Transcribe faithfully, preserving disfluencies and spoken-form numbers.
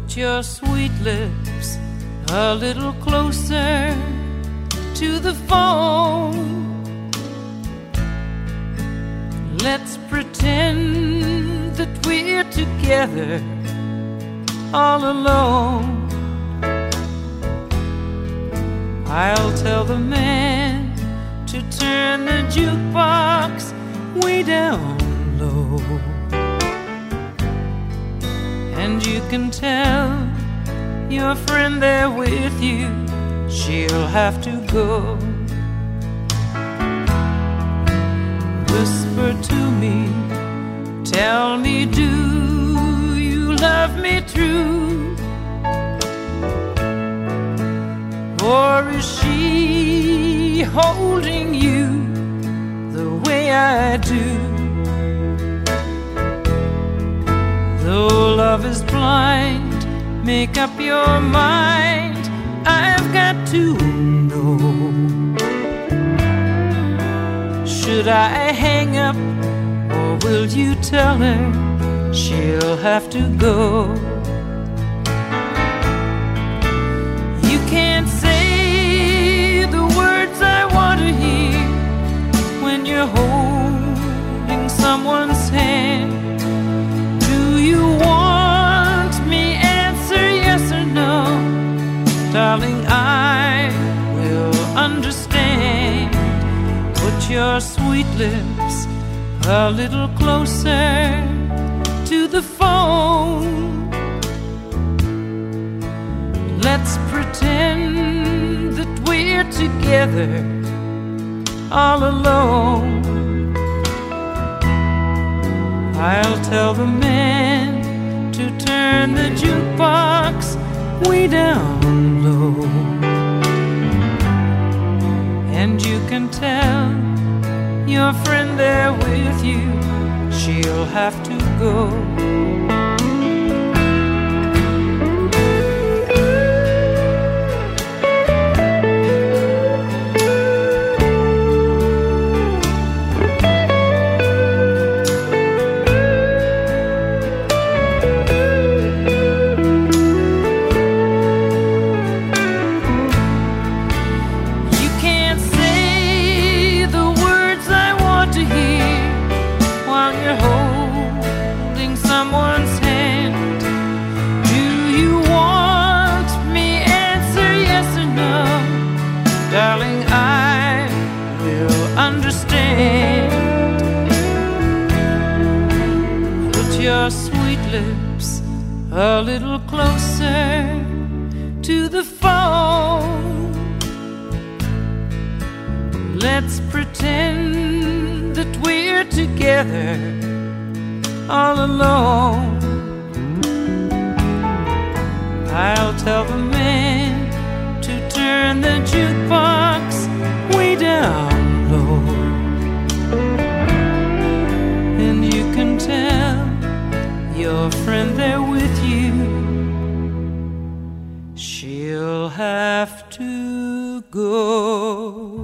Put your sweet lips a little closer to the phone. Let's pretend that we're together all alone. I'll tell the man to turn the jukebox way down low. And you can tell your friend there with you, she'll have to go. Whisper to me, tell me, do you love me true? Or is she holding you the way I do? Though love is blind, make up your mind, I've got to know. Should I hang up, or will you tell her she'll have to go? You can't say the words I want to hear when you're holding someone's hand. Do you want me? Answer yes or no. Darling, I will understand. Put your sweet lips a little closer to the phone. Let's pretend that we're together all alone. I'll tell the man to turn the jukebox way down low. And you can tell your friend there with you, she'll have to go. Someone's hand. Do you want me? Answer yes or no. Darling, I will understand. Put your sweet lips a little closer to the phone. Let's pretend that we're together all alone. I'll tell the man to turn the jukebox way down low. And you can tell your friend there with you, she'll have to go.